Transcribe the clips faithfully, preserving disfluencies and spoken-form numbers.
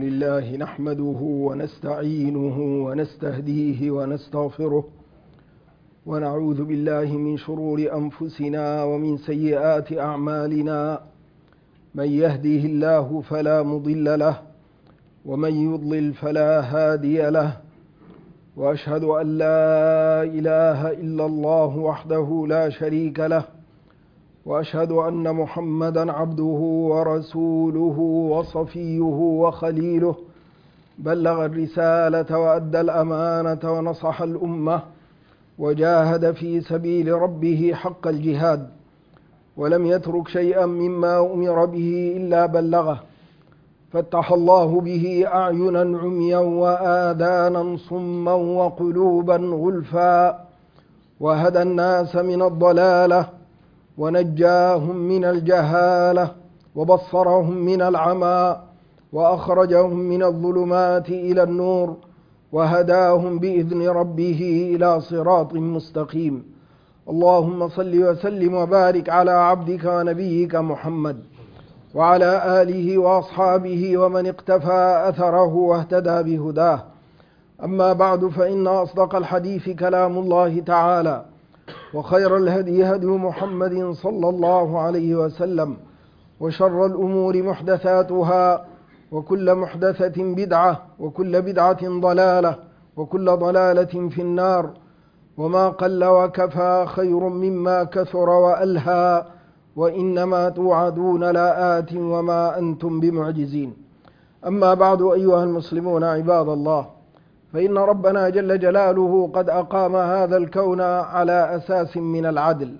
لله نحمده ونستعينه ونستهديه ونستغفره ونعوذ بالله من شرور أنفسنا ومن سيئات أعمالنا. من يهده الله فلا مضل له ومن يضلل فلا هادي له، وأشهد أن لا إله إلا الله وحده لا شريك له، وأشهد أن محمدا عبده ورسوله وصفيه وخليله، بلغ الرسالة وأدى الأمانة ونصح الأمة وجاهد في سبيل ربه حق الجهاد، ولم يترك شيئا مما أمر به إلا بلغه، فتح الله به أعينا عميا وآذانا صما وقلوبا غلفا، وهدى الناس من الضلالة ونجاهم من الجهالة وبصرهم من العمى وأخرجهم من الظلمات إلى النور وهداهم بإذن ربه إلى صراط مستقيم. اللهم صل وسلم وبارك على عبدك ونبيك محمد وعلى آله وأصحابه ومن اقتفى أثره واهتدى بهداه. أما بعد، فإن أصدق الحديث كلام الله تعالى، وخير الهدي هدي محمد صلى الله عليه وسلم، وشر الأمور محدثاتها، وكل محدثة بدعة، وكل بدعة ضلالة، وكل ضلالة في النار. وما قل وكفى خير مما كثر وألهى، وإنما توعدون لآت وما أنتم بمعجزين. أما بعد، أيها المسلمون عباد الله، فإن ربنا جل جلاله قد أقام هذا الكون على أساس من العدل،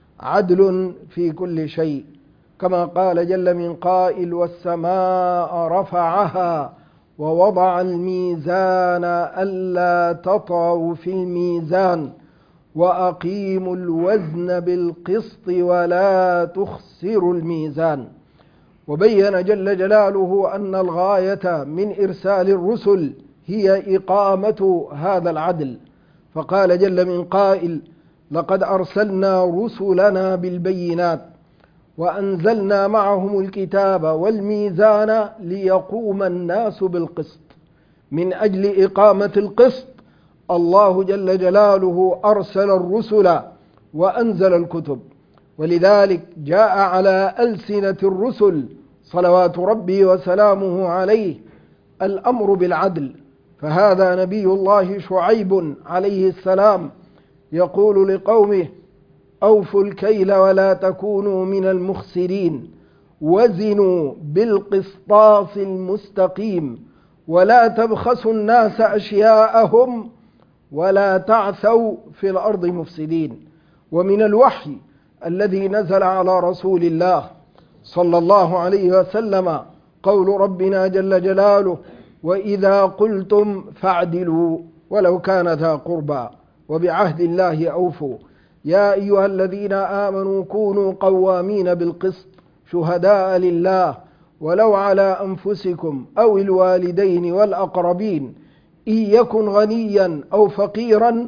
عدل في كل شيء، كما قال جل من قائل: والسماء رفعها ووضع الميزان ألا تطغوا في الميزان وأقيموا الوزن بالقسط ولا تخسروا الميزان. وبين جل جلاله أن الغاية من إرسال الرسل هي إقامة هذا العدل، فقال جل من قائل: لقد أرسلنا رسلنا بالبينات وأنزلنا معهم الكتاب والميزان ليقوم الناس بالقسط. من أجل إقامة القسط الله جل جلاله أرسل الرسل وأنزل الكتب، ولذلك جاء على ألسنة الرسل صلوات ربي وسلامه عليه الأمر بالعدل. فهذا نبي الله شعيب عليه السلام يقول لقومه: أوفوا الكيل ولا تكونوا من المخسرين، وزنوا بالقسطاس المستقيم، ولا تبخسوا الناس أشياءهم، ولا تعثوا في الأرض مفسدين. ومن الوحي الذي نزل على رسول الله صلى الله عليه وسلم قول ربنا جل جلاله: وإذا قلتم فاعدلوا ولو كان ذا قربى وبعهد الله أوفوا. يا أيها الذين آمنوا كونوا قوامين بالقسط شهداء لله ولو على أنفسكم أو الوالدين والأقربين إن يكن غنيا أو فقيرا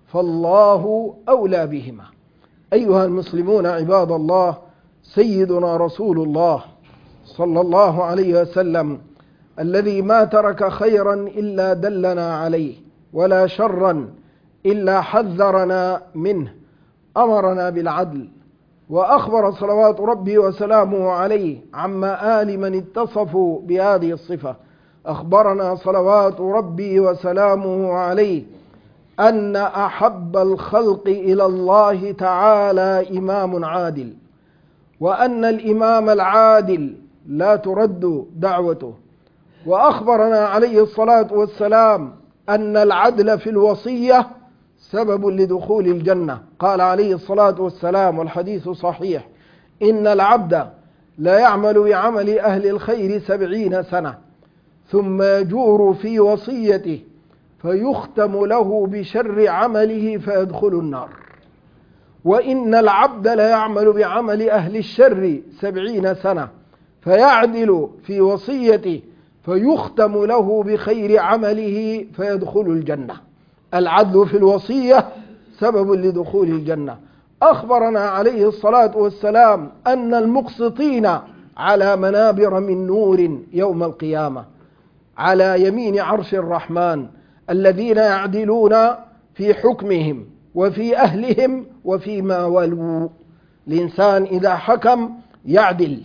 فالله أولى بهما. أيها المسلمون عباد الله، سيدنا رسول الله صلى الله عليه وسلم الذي ما ترك خيرا إلا دلنا عليه، ولا شرا إلا حذرنا منه، أمرنا بالعدل، وأخبر صلوات ربي وسلامه عليه عما آل من اتصفوا بهذه الصفة. أخبرنا صلوات ربي وسلامه عليه أن أحب الخلق إلى الله تعالى إمام عادل، وأن الإمام العادل لا ترد دعوته. وأخبرنا عليه الصلاة والسلام أن العدل في الوصية سبب لدخول الجنة. قال عليه الصلاة والسلام والحديث صحيح: إن العبد لا يعمل بعمل أهل الخير سبعين سنة ثم يجور في وصيته فيختم له بشر عمله فيدخل النار، وإن العبد لا يعمل بعمل أهل الشر سبعين سنة فيعدل في وصيته فيختم له بخير عمله فيدخل الجنة. العدل في الوصية سبب لدخول الجنة. أخبرنا عليه الصلاة والسلام أن المقسطين على منابر من نور يوم القيامة. على يمين عرش الرحمن، الذين يعدلون في حكمهم وفي أهلهم وفيما ولوا. الإنسان إذا حكم يعدل،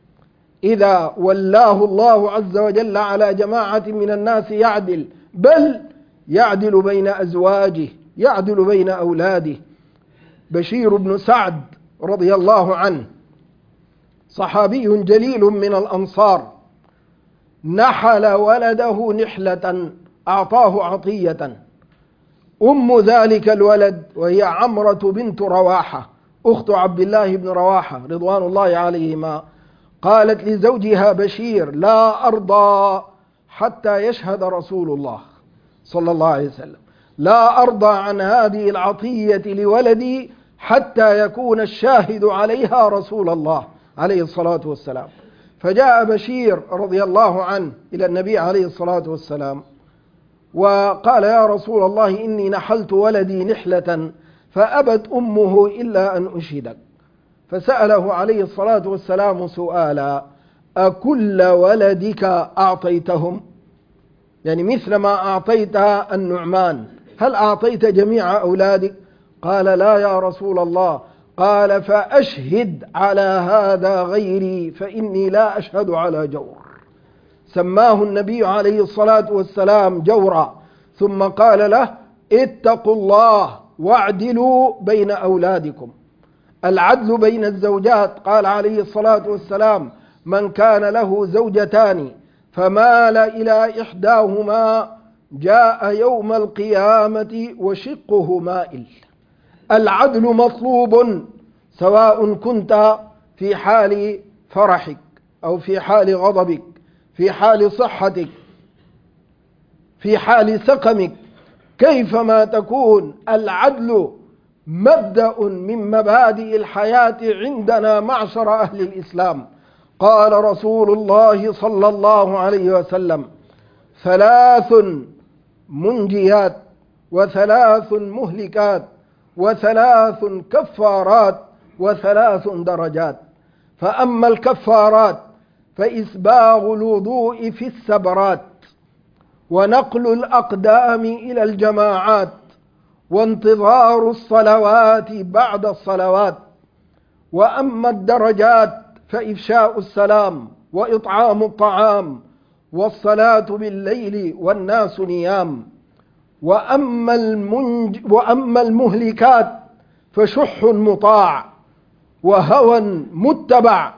إذا ولاه الله عز وجل على جماعة من الناس يعدل، بل يعدل بين أزواجه، يعدل بين أولاده. بشير بن سعد رضي الله عنه صحابي جليل من الأنصار، نحل ولده نحلة أعطاه عطية. أم ذلك الولد وهي عمرة بنت رواحة أخت عبد الله بن رواحة رضوان الله عليهما، قالت لزوجها بشير: لا أرضى حتى يشهد رسول الله صلى الله عليه وسلم، لا أرضى عن هذه العطية لولدي حتى يكون الشاهد عليها رسول الله عليه الصلاة والسلام. فجاء بشير رضي الله عنه إلى النبي عليه الصلاة والسلام وقال: يا رسول الله، إني نحلت ولدي نحلة فأبت أمه إلا أن أشهدك. فسأله عليه الصلاة والسلام سؤالا: أكل ولدك أعطيتهم؟ يعني مثل ما أعطيت النعمان، هل أعطيت جميع أولادك؟ قال: لا يا رسول الله. قال: فأشهد على هذا غيري فإني لا أشهد على جور. سماه النبي عليه الصلاة والسلام جورا، ثم قال له: اتقوا الله واعدلوا بين أولادكم. العدل بين الزوجات، قال عليه الصلاة والسلام: من كان له زوجتان فمال إلى إحداهما جاء يوم القيامة وشقه مائل. العدل مطلوب، سواء كنت في حال فرحك أو في حال غضبك، في حال صحتك، في حال سقمك، كيفما تكون العدل مبدأ من مبادئ الحياة عندنا معشر أهل الإسلام. قال رسول الله صلى الله عليه وسلم: ثلاث منجيات وثلاث مهلكات وثلاث كفارات وثلاث درجات. فأما الكفارات فإسباغ الوضوء في السبرات، ونقل الأقدام إلى الجماعات، وانتظار الصلوات بعد الصلوات. وأما الدرجات فإفشاء السلام وإطعام الطعام والصلاة بالليل والناس نيام. وأما, المنج وأما المهلكات فشح مطاع وهوى متبع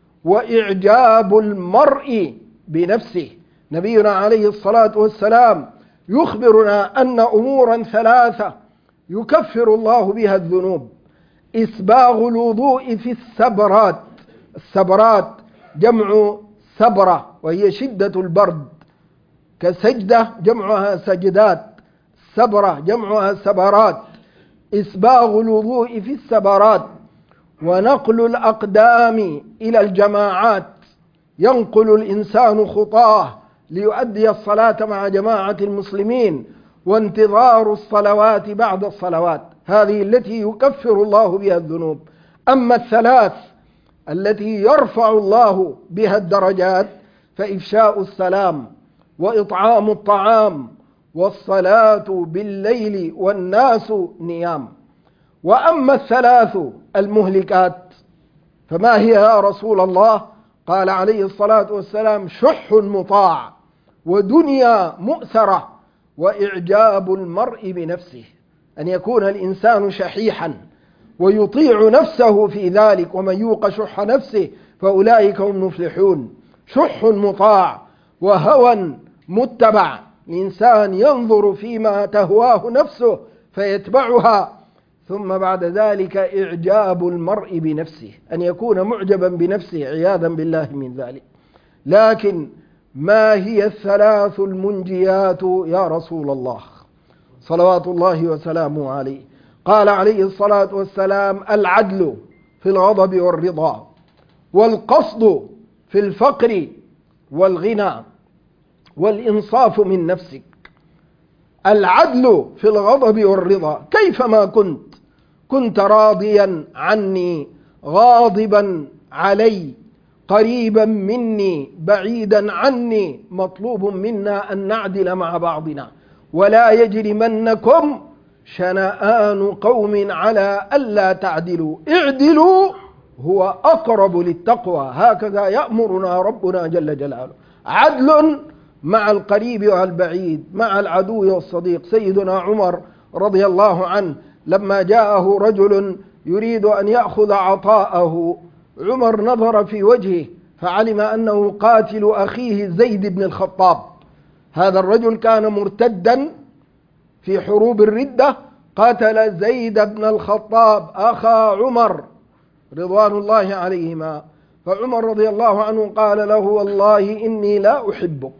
وإعجاب المرء بنفسه. نبينا عليه الصلاة والسلام يخبرنا أن أمورا ثلاثة يكفر الله بها الذنوب: إسباغ الوضوء في السبرات، السبرات جمع سبرة وهي شدة البرد، كسجدة جمعها سجدات، سبرة جمعها سبرات. إسباغ الوضوء في السبرات، ونقل الأقدام إلى الجماعات، ينقل الإنسان خطاه ليؤدي الصلاة مع جماعة المسلمين، وانتظار الصلوات بعد الصلوات، هذه التي يكفر الله بها الذنوب. أما الثلاث التي يرفع الله بها الدرجات فإفشاء السلام وإطعام الطعام والصلاة بالليل والناس نيام. وأما الثلاث المهلكات فما هي يا رسول الله؟ قال عليه الصلاة والسلام: شح مطاع ودنيا مؤثرة وإعجاب المرء بنفسه، أن يكون الإنسان شحيحا ويطيع نفسه في ذلك، ومن يوق شح نفسه فأولئك هم المفلحون. شح مطاع وهوى متبع، الإنسان ينظر فيما تهواه نفسه فيتبعها. ثم بعد ذلك إعجاب المرء بنفسه، أن يكون معجبا بنفسه عياذا بالله من ذلك. لكن ما هي الثلاث المنجيات يا رسول الله صلوات الله وسلامه عليه؟ قال عليه الصلاة والسلام: العدل في الغضب والرضا، والقصد في الفقر والغنى، والإنصاف من نفسك. العدل في الغضب والرضا، كيفما كنت كنت راضيا عني غاضبا علي، قريبا مني بعيدا عني، مطلوب منا أن نعدل مع بعضنا. ولا يجرمنكم شنآن قوم على ألا تعدلوا اعدلوا هو أقرب للتقوى. هكذا يأمرنا ربنا جل جلاله، عدل مع القريب والبعيد، مع العدو والصديق. سيدنا عمر رضي الله عنه لما جاءه رجل يريد أن يأخذ عطاءه، عمر نظر في وجهه فعلم أنه قاتل أخيه زيد بن الخطاب. هذا الرجل كان مرتدا في حروب الردة، قاتل زيد بن الخطاب أخا عمر رضوان الله عليهما. فعمر رضي الله عنه قال له: والله إني لا أحبك،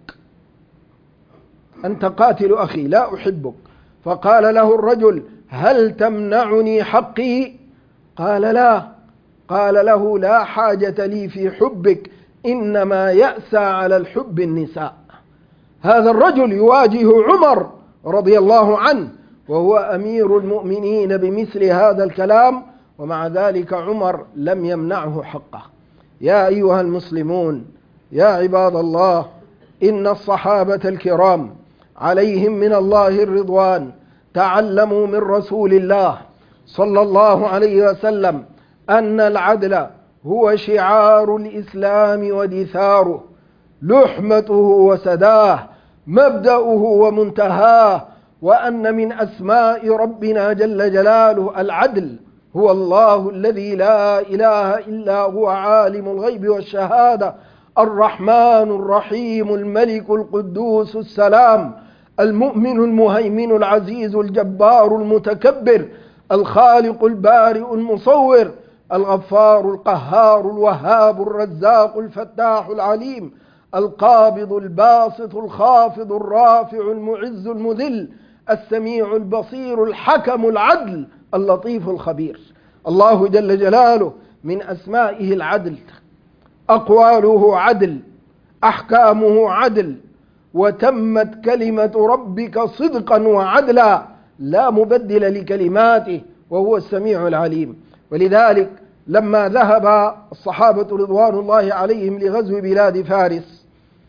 أنت قاتل أخي لا أحبك. فقال له الرجل: هل تمنعني حقي؟ قال: لا. قال له: لا حاجة لي في حبك، إنما يأسى على الحب النساء. هذا الرجل يواجه عمر رضي الله عنه وهو أمير المؤمنين بمثل هذا الكلام، ومع ذلك عمر لم يمنعه حقه. يا أيها المسلمون، يا عباد الله، إن الصحابة الكرام عليهم من الله الرضوان تعلموا من رسول الله صلى الله عليه وسلم أن العدل هو شعار الإسلام ودثاره، لحمته وسداه، مبدأه ومنتهاه، وأن من أسماء ربنا جل جلاله العدل. هو الله الذي لا إله إلا هو عالم الغيب والشهادة، الرحمن الرحيم، الملك القدوس السلام، المؤمن المهيمن العزيز الجبار المتكبر، الخالق البارئ المصور، الغفار القهار الوهاب الرزاق الفتاح العليم، القابض الباسط الخافض الرافع المعز المذل، السميع البصير الحكم العدل اللطيف الخبير. الله جل جلاله من أسمائه العدل، أقواله عدل، أحكامه عدل، وتمت كلمة ربك صدقا وعدلا، لا مبدل لكلماته، وهو السميع العليم. ولذلك لما ذهب الصحابة رضوان الله عليهم لغزو بلاد فارس،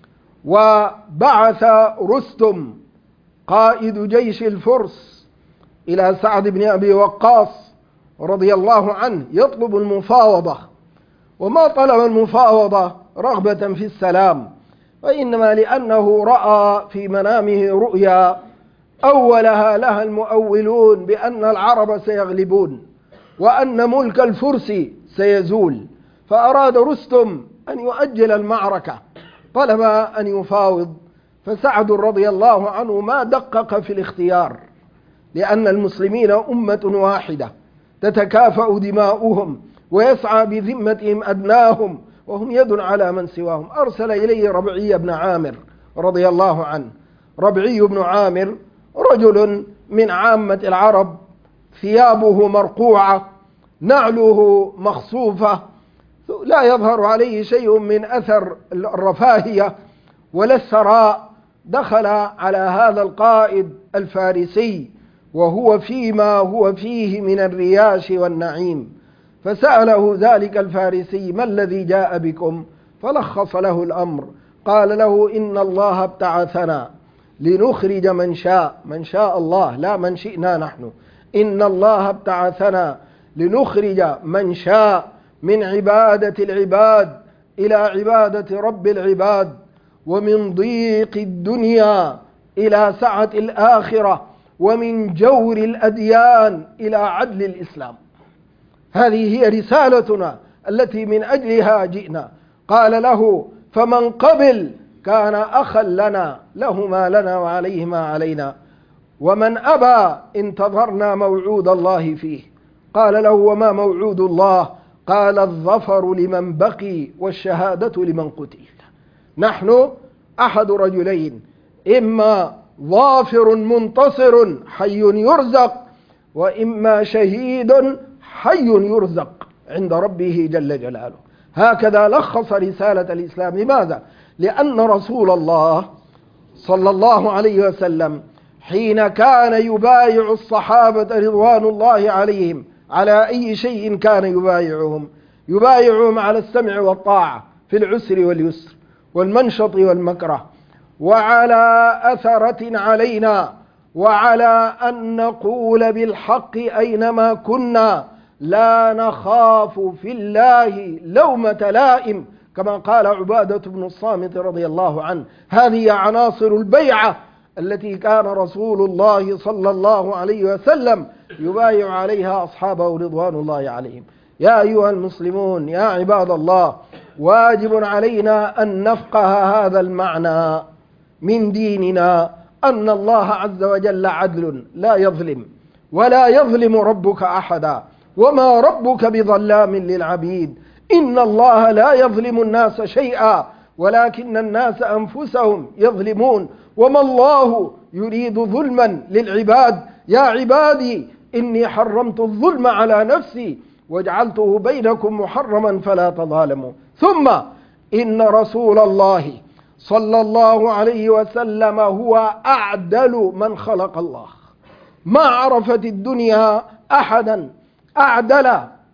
وبعث رستم قائد جيش الفرس إلى سعد بن أبي وقاص رضي الله عنه يطلب المفاوضة، وما طلب المفاوضة رغبة في السلام، وإنما لأنه رأى في منامه رؤيا أولها لها المؤولون بأن العرب سيغلبون وأن ملك الفرس سيزول، فأراد رستم أن يؤجل المعركة، طلب أن يفاوض. فسعد رضي الله عنه ما دقق في الاختيار، لأن المسلمين أمة واحدة تتكافأ دماؤهم ويسعى بذمتهم أدناهم، وهم يد على من سواهم. أرسل إليه ربعي بن عامر رضي الله عنه. ربعي بن عامر رجل من عامة العرب، ثيابه مرقوعة، نعله مخصوفة، لا يظهر عليه شيء من أثر الرفاهية ولا الثراء. دخل على هذا القائد الفارسي وهو فيما هو فيه من الرياش والنعيم، فسأله ذلك الفارسي: ما الذي جاء بكم؟ فلخص له الأمر، قال له: إن الله ابتعثنا لنخرج من شاء، من شاء الله لا من شئنا نحن، إن الله ابتعثنا لنخرج من شاء من عبادة العباد إلى عبادة رب العباد، ومن ضيق الدنيا إلى سعة الآخرة، ومن جور الأديان إلى عدل الإسلام. هذه هي رسالتنا التي من أجلها جئنا. قال له: فمن قبل كان أخا لنا، له ما لنا وعليه ما علينا، ومن أبى انتظرنا موعود الله فيه. قال له: وما موعود الله؟ قال: الظفر لمن بقي والشهادة لمن قتل. نحن أحد رجلين، إما ظافر منتصر حي يرزق، وإما شهيد حي يرزق عند ربه جل جلاله. هكذا لخص رسالة الإسلام. لماذا؟ لأن رسول الله صلى الله عليه وسلم حين كان يبايع الصحابة رضوان الله عليهم على أي شيء كان يبايعهم؟ يبايعهم على السمع والطاعة في العسر واليسر والمنشط والمكره، وعلى أثرة علينا، وعلى أن نقول بالحق أينما كنا، لا نخاف في الله لومة لائم، كما قال عبادة بن الصامت رضي الله عنه. هذه عناصر البيعة التي كان رسول الله صلى الله عليه وسلم يبايع عليها أصحابه رضوان الله عليهم. يا أيها المسلمون، يا عباد الله، واجب علينا أن نفقه هذا المعنى من ديننا، أن الله عز وجل عدل لا يظلم، ولا يظلم ربك أحدا، وما ربك بظلام للعبيد. إن الله لا يظلم الناس شيئا ولكن الناس أنفسهم يظلمون، وما الله يريد ظلما للعباد. يا عبادي إني حرمت الظلم على نفسي وجعلته بينكم محرما فلا تظالموا. ثم إن رسول الله صلى الله عليه وسلم هو أعدل من خلق الله. ما عرفت الدنيا أحدا أعدل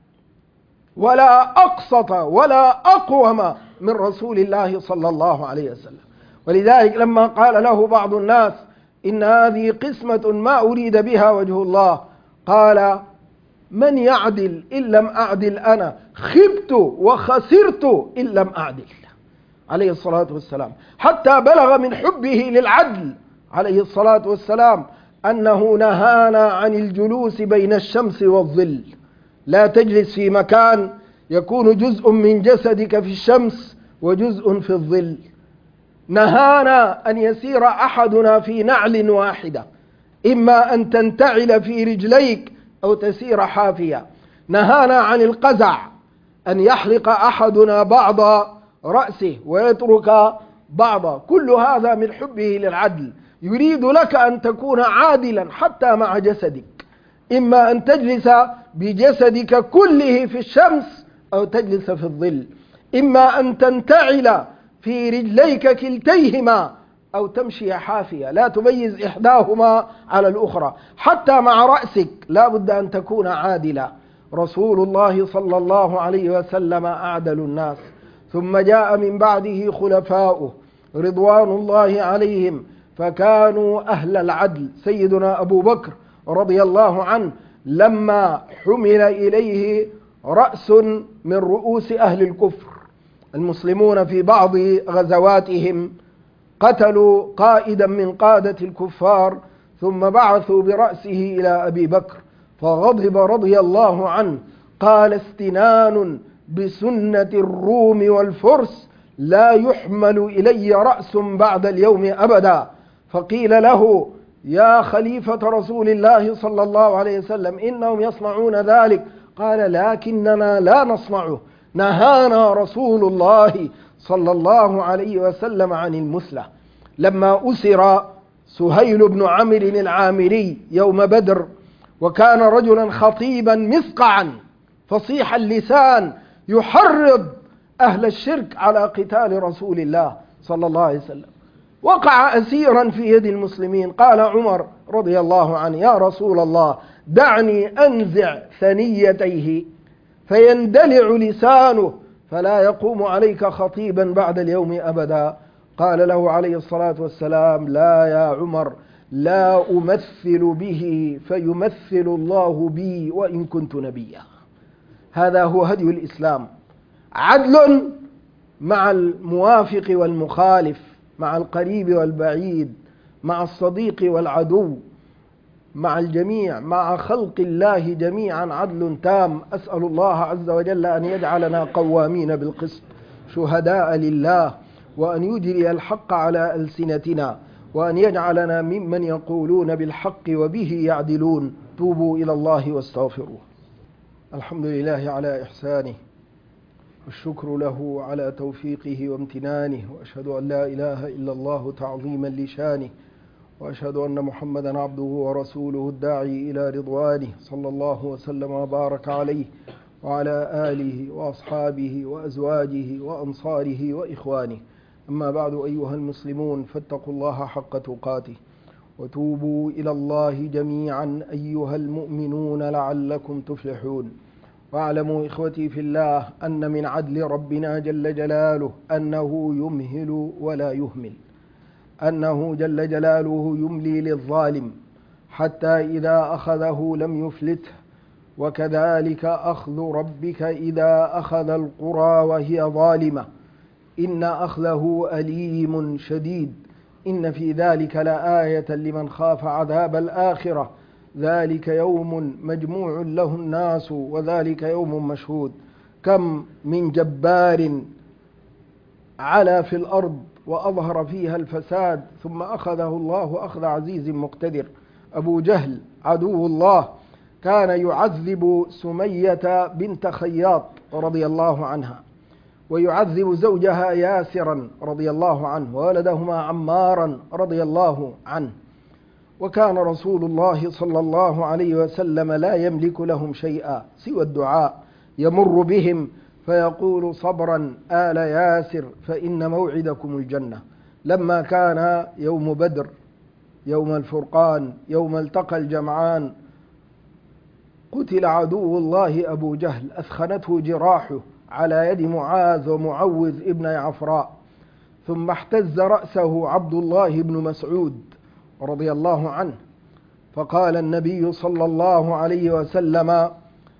ولا أقسط ولا أقوم من رسول الله صلى الله عليه وسلم. ولذلك لما قال له بعض الناس إن هذه قسمة ما أريد بها وجه الله، قال: من يعدل إن لم أعدل أنا؟ خبت وخسرت إن لم أعدل، عليه الصلاة والسلام. حتى بلغ من حبه للعدل عليه الصلاة والسلام أنه نهانا عن الجلوس بين الشمس والظل. لا تجلس في مكان يكون جزء من جسدك في الشمس وجزء في الظل. نهانا أن يسير أحدنا في نعل واحدة، إما أن تنتعل في رجليك أو تسير حافية. نهانا عن القزع، أن يحلق أحدنا بعض رأسه ويترك بعض. كل هذا من حبه للعدل. يريد لك أن تكون عادلا حتى مع جسدك، إما أن تجلس بجسدك كله في الشمس أو تجلس في الظل، إما أن تنتعل في رجليك كلتيهما أو تمشي حافية، لا تميز إحداهما على الأخرى. حتى مع رأسك لا بد أن تكون عادلا. رسول الله صلى الله عليه وسلم أعدل الناس. ثم جاء من بعده خلفاؤه رضوان الله عليهم فكانوا أهل العدل. سيدنا أبو بكر رضي الله عنه لما حمل إليه رأس من رؤوس أهل الكفر، المسلمون في بعض غزواتهم قتلوا قائدا من قادة الكفار، ثم بعثوا برأسه إلى أبي بكر فغضب رضي الله عنه، قال: استنان بسنة الروم والفرس لا يحمل إلي رأس بعد اليوم أبدا. فقيل له: يا خليفة رسول الله صلى الله عليه وسلم إنهم يصنعون ذلك. قال: لكننا لا نصنعه، نهانا رسول الله صلى الله عليه وسلم عن المثلة. لما أسر سهيل بن عمرو العامري يوم بدر، وكان رجلا خطيبا مسقعا فصيح اللسان يحرض أهل الشرك على قتال رسول الله صلى الله عليه وسلم، وقع أسيرا في يد المسلمين. قال عمر رضي الله عنه: يا رسول الله دعني أنزع ثنيتيه فيندلع لسانه فلا يقوم عليك خطيبا بعد اليوم أبدا. قال له عليه الصلاة والسلام: لا يا عمر، لا أمثل به فيمثل الله بي وإن كنت نبيا. هذا هو هدي الإسلام، عدل مع الموافق والمخالف، مع القريب والبعيد، مع الصديق والعدو، مع الجميع، مع خلق الله جميعا، عدل تام. أسأل الله عز وجل أن يجعلنا قوامين بالقسط شهداء لله، وأن يجري الحق على ألسنتنا، وأن يجعلنا ممن يقولون بالحق وبه يعدلون. توبوا إلى الله واستغفروه. الحمد لله على إحسانه، والشكر له على توفيقه وامتنانه، وأشهد أن لا إله إلا الله تعظيما لشانه، وأشهد أن محمدا عبده ورسوله الداعي إلى رضوانه، صلى الله وسلم وبارك عليه وعلى آله وأصحابه وأزواجه وأنصاره وإخوانه. أما بعد، أيها المسلمون، فاتقوا الله حق تقاته وتوبوا إلى الله جميعا أيها المؤمنون لعلكم تفلحون. واعلموا إخوتي في الله أن من عدل ربنا جل جلاله أنه يمهل ولا يهمل، أنه جل جلاله يملي للظالم حتى إذا أخذه لم يفلته، وكذلك أخذ ربك إذا أخذ القرى وهي ظالمة إن أخذه أليم شديد. إن في ذلك لآية لمن خاف عذاب الآخرة، ذلك يوم مجموع له الناس وذلك يوم مشهود. كم من جبار علا في الأرض وأظهر فيها الفساد ثم أخذه الله أخذ عزيز مقتدر. أبو جهل عدو الله كان يعذب سمية بنت خياط رضي الله عنها، ويعذب زوجها ياسرا رضي الله عنه، وولدهما عمارا رضي الله عنه. وكان رسول الله صلى الله عليه وسلم لا يملك لهم شيئا سوى الدعاء، يمر بهم فيقول صبرا آل ياسر فإن موعدكم الجنة. لما كان يوم بدر، يوم الفرقان، يوم التقى الجمعان، قتل عدو الله أبو جهل، أثخنته جراحه على يد معاذ ومعوذ ابن عفراء، ثم احتز رأسه عبد الله بن مسعود رضي الله عنه، فقال النبي صلى الله عليه وسلم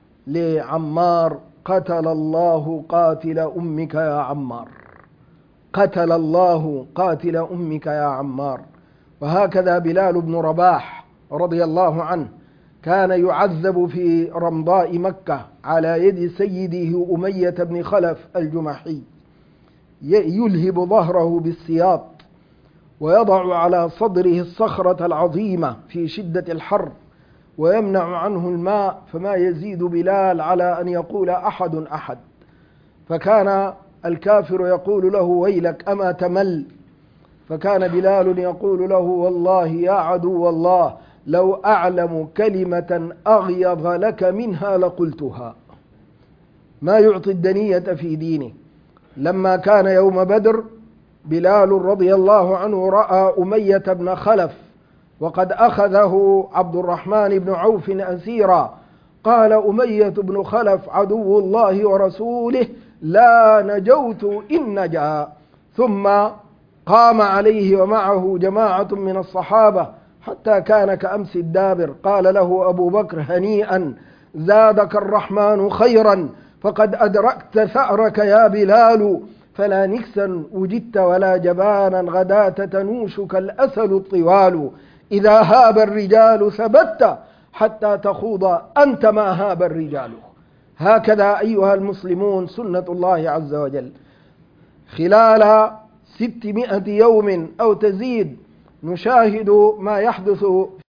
لعمار قتل الله قاتل أمك يا عمار، قتل الله قاتل أمك يا عمار. وهكذا بلال بن رباح رضي الله عنه كان يعذب في رمضاء مكة على يد سيده أمية بن خلف الجمحي، يلهب ظهره بالسياط ويضع على صدره الصخرة العظيمة في شدة الحر ويمنع عنه الماء، فما يزيد بلال على أن يقول أحد أحد. فكان الكافر يقول له ويلك أما تمل، فكان بلال يقول له والله يا عدو الله لو أعلم كلمة أغيظ لك منها لقلتها. ما يعطي الدنية في دينه. لما كان يوم بدر بلال رضي الله عنه رأى أمية بن خلف وقد أخذه عبد الرحمن بن عوف أسيرا، قال أمية بن خلف عدو الله ورسوله لا نجوت إن نجا، ثم قام عليه ومعه جماعة من الصحابة حتى كان كأمس الدابر. قال له أبو بكر هنيئا زادك الرحمن خيرا فقد أدركت ثأرك يا بلال، فلا نكسا وجدت ولا جبانا غداة تنوشك الأسل الطوال، إذا هاب الرجال ثبت حتى تخوض أنت ما هاب الرجال. هكذا أيها المسلمون سنة الله عز وجل. خلال ستمائة يوم أو تزيد نشاهد ما يحدث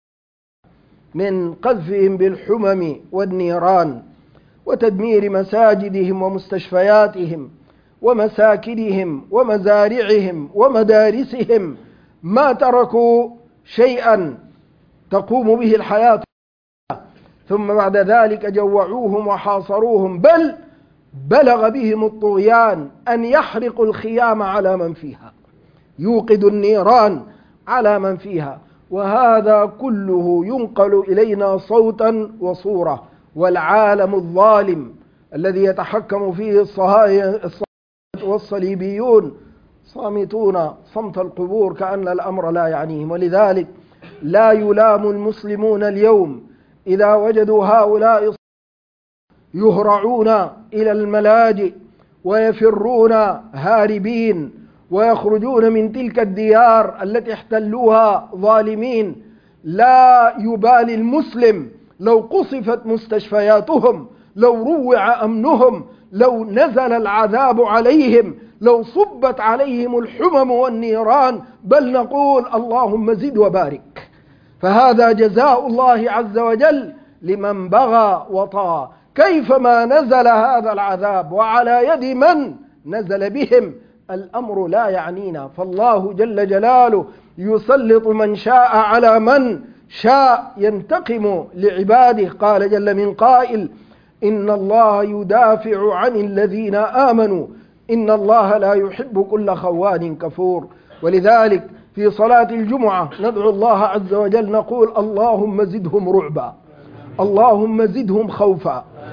من قذفهم بالحمم والنيران وتدمير مساجدهم ومستشفياتهم ومساكنهم ومزارعهم ومدارسهم، ما تركوا شيئا تقوم به الحياة. ثم بعد ذلك جوعوهم وحاصروهم، بل بلغ بهم الطغيان أن يحرقوا الخيام على من فيها، يوقد النيران على من فيها. وهذا كله ينقل إلينا صوتا وصورة، والعالم الظالم الذي يتحكم فيه الصهاينة والصليبيون صامتون صمت القبور كأن الأمر لا يعنيهم. ولذلك لا يلام المسلمون اليوم إذا وجدوا هؤلاء يهرعون إلى الملاجئ ويفرون هاربين ويخرجون من تلك الديار التي احتلوها ظالمين. لا يبالي المسلم لو قصفت مستشفياتهم، لو روع أمنهم، لو نزل العذاب عليهم، لو صبت عليهم الحمم والنيران، بل نقول اللهم زد وبارك. فهذا جزاء الله عز وجل لمن بغى وطغى. كيفما نزل هذا العذاب وعلى يد من نزل بهم الأمر لا يعنينا، فالله جل جلاله يسلط من شاء على من شاء، ينتقم لعباده. قال جل من قائل إن الله يدافع عن الذين آمنوا إن الله لا يحب كل خوان كفور. ولذلك في صلاة الجمعة ندعو الله عز وجل نقول اللهم زدهم رعبا، اللهم زدهم خوفا،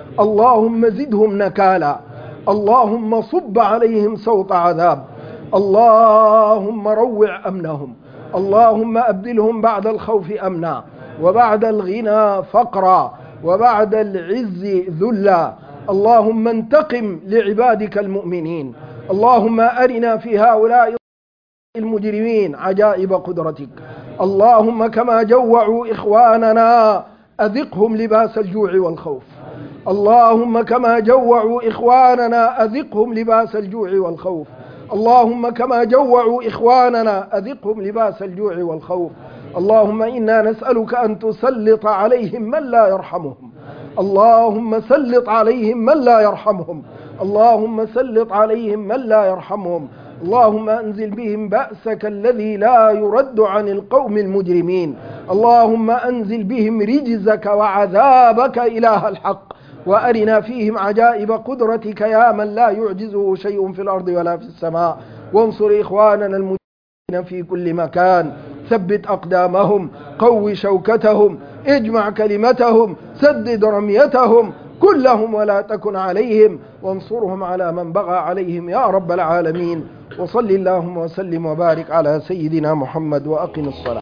اللهم زدهم نكالا، اللهم صب عليهم سوط عذاب، اللهم روع أمنهم، اللهم أبدلهم بعد الخوف أمنا، وبعد الغنى فقرا، وبعد العز ذلا. اللهم انتقم لعبادك المؤمنين. اللهم أرنا في هؤلاء المجرمين عجائب قدرتك. اللهم كما جوعوا إخواننا أذقهم لباس الجوع والخوف. اللهم كما جوعوا إخواننا أذقهم لباس الجوع والخوف. اللهم كما جوعوا إخواننا أذقهم لباس الجوع والخوف. اللهم إنا نسألك أن تسلط عليهم من لا يرحمهم. اللهم سلط عليهم من لا يرحمهم. اللهم سلط عليهم من لا يرحمهم. اللهم أنزل بهم بأسك الذي لا يرد عن القوم المجرمين. اللهم أنزل بهم رجزك وعذابك إله الحق، وأرنا فيهم عجائب قدرتك يا من لا يعجزه شيء في الأرض ولا في السماء. وانصر إخواننا المجرمين في كل مكان، ثبت أقدامهم، قو شوكتهم، اجمع كلمتهم، سدد رميتهم، كلهم ولا تكن عليهم، وانصرهم على من بغى عليهم يا رب العالمين. وصل اللهم وسلم وبارك على سيدنا محمد وأقم الصلاة.